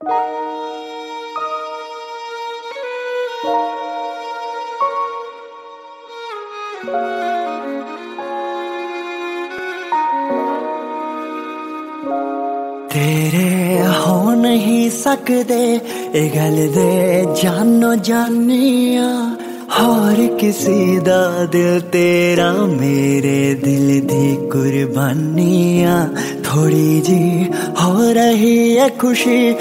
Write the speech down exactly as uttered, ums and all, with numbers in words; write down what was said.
तेरे हो नहीं सकते ए गल दे जानो जानिया और किसी दा दिल तेरा मेरे दिल दी कुर्बानियां थोड़ी जी हो रही है खुशी